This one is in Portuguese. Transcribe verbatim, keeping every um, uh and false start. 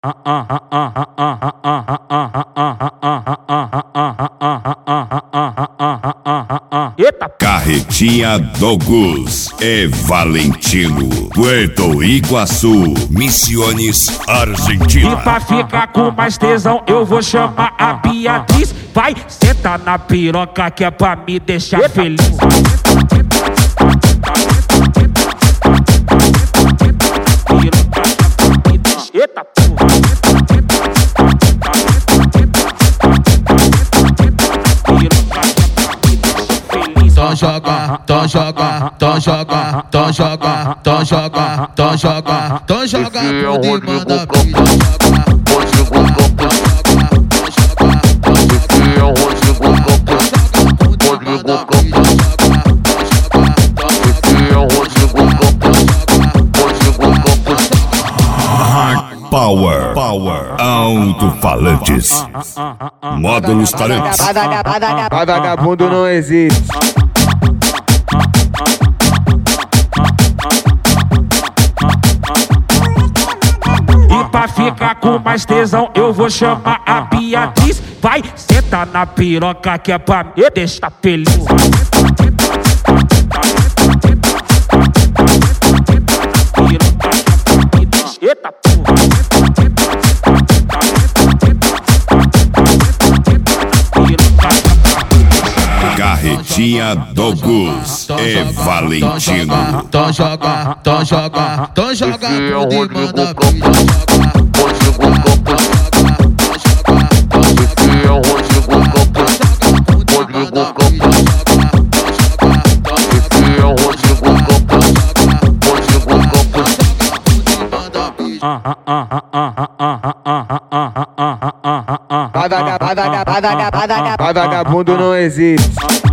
Eita! Carretinha do Gus e Valentino, Puerto Iguaçu, Misiones, Argentina. E pra ficar com mais tesão eu vou chamar a Beatriz. Vai, senta na piroca que é pra me deixar feliz. Eita porra! Então joga, então joga, então joga, então joga, então joga, então joga, então joga tudo e manda piroca. Power, Power, alto-falantes, módulos talentos. Vai vagabundo não existe. E pra ficar com mais tesão eu vou chamar a Beatriz. Vai, senta na piroca que é pra me deixar feliz. Eita porra! Carretinha do Gus e Valentino. Então joga, então joga, então joga tudo e manda piroca. Vai vagabundo não existe.